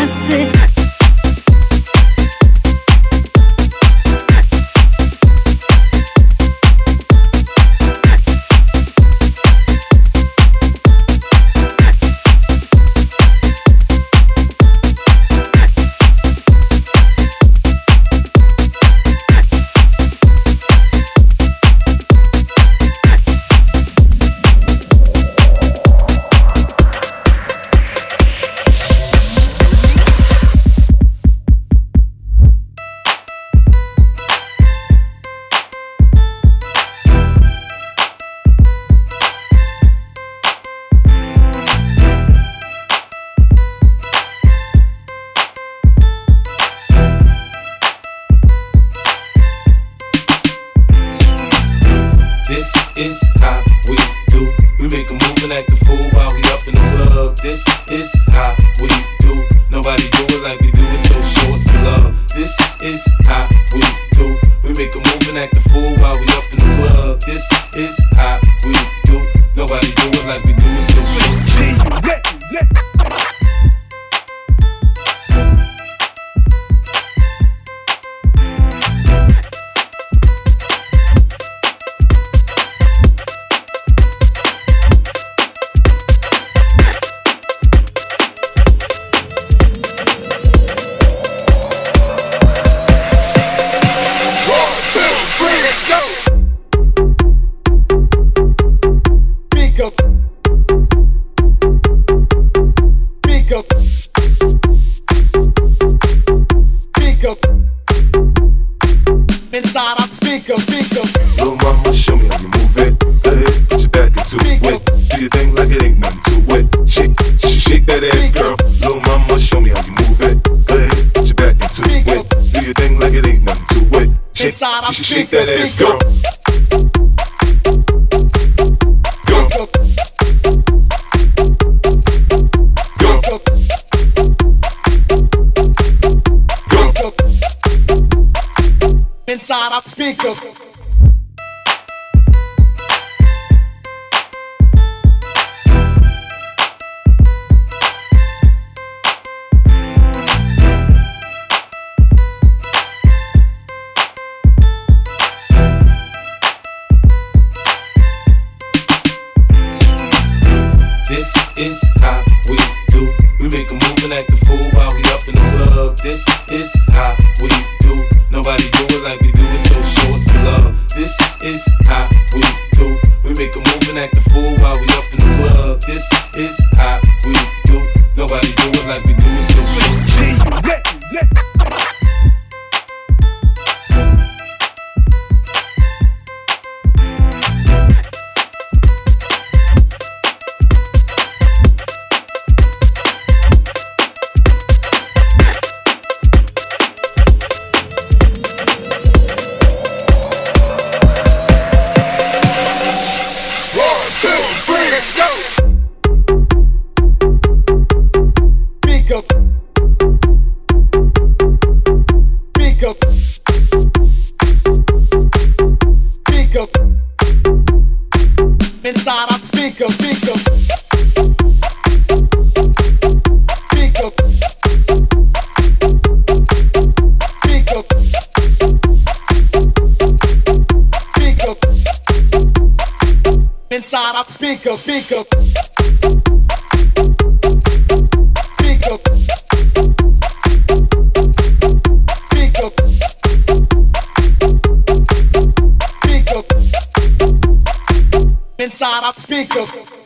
hace. This is how we do. We make a move and act a fool while we up in the club. This is how we do. Nobody do it like we do it, so show us some love. This is how we do. We make a move and act a fool while we up in the club. This is how we do. Nobody do it like we do it, so show us some love. Inside out speaker. Little mama, show me how you move it. Go ahead, put your back into it. Do your thing like it ain't nothing to it. Shake that ass, girl. Little mama, show me how you move it. Go ahead, put your back into it. Do your thing like it ain't nothing to it. Shake that ass, girl. Inside out speaker. This is how we do. We make a move and act a fool while we up in the club. This is how we do. Nobody do it like we do it, so show us some love. This is how we do. We make a move and act a fool while we up in the club. This is how we do. Nobody do it like we do it, so show us some love. Inside out speaker. Inside out speaker. Inside out speaker.